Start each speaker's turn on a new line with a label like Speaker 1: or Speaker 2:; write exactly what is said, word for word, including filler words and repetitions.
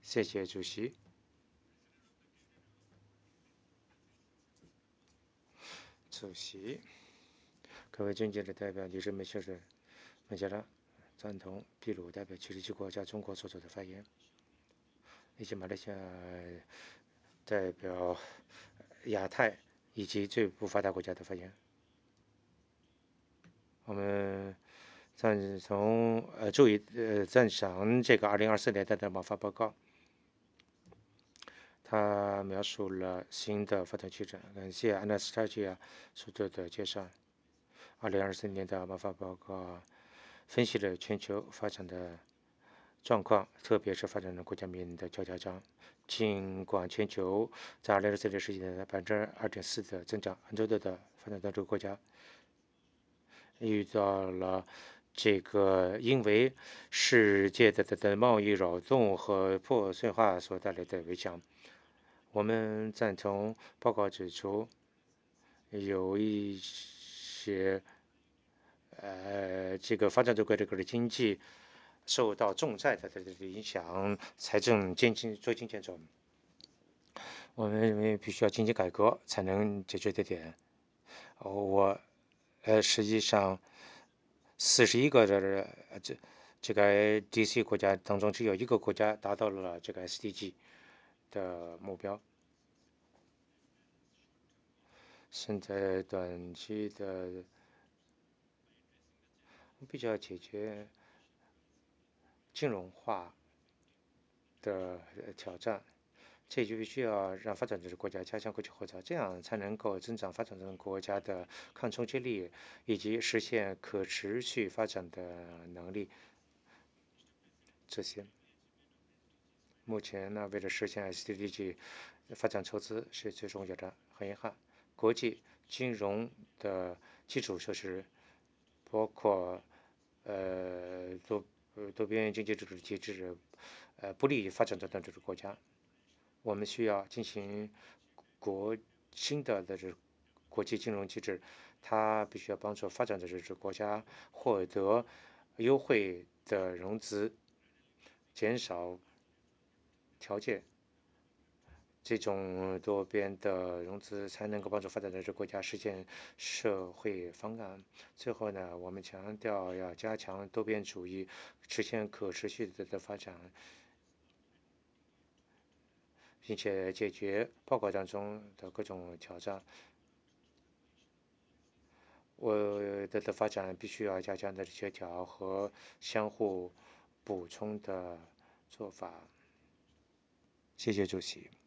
Speaker 1: 谢谢主席。主席，各位尊敬的代表，女士们、先生们，家长赞同秘鲁代表七十七国家中国所做的发言，以及马来西亚代表亚太以及最不发达国家的发言。我们赞同呃注意呃赞赏这个二零二四年的贸发报告。他描述了新的发展趋势。感谢安娜斯塔吉亚所做的介绍。二零二四年的贸发报告分析了全球发展的状况，特别是发展中国家面临的较紧张。尽管全球在二零二四年实现了百分之二点四的增长，很多的发展中国家遇到了这个因为世界的的贸易扰动和破碎化所带来的影响。我们赞同报告指出，有一些呃这个发展中国家的经济受到重债的这个影响，财政经济捉襟见肘。我们认为必须要经济改革才能解决这点。我呃实际上四十一个的这这个 D C 国家当中，只有一个国家达到了这个 S D G 的目标。现在短期的必须要解决金融化的挑战，这就必须要让发展中国家加强国际合作，这样才能够增长发展中国家的抗冲击力，以及实现可持续发展的能力。这些目前呢，为了实现 S D G 发展筹资是最重要的。很遗憾，国际金融的基础设施，包括呃多呃多边经济支持体制，呃不利于发展中的这个国家。我们需要进行国新的的这国际金融机制，它必须要帮助发展的这些国家获得优惠的融资，减少条件。这种多边的融资才能够帮助发展中国家实现社会方案。最后呢，我们强调要加强多边主义，实现可持续的发展，并且解决报告当中的各种挑战。我的的发展必须要加强的协调和相互补充的做法。谢谢主席。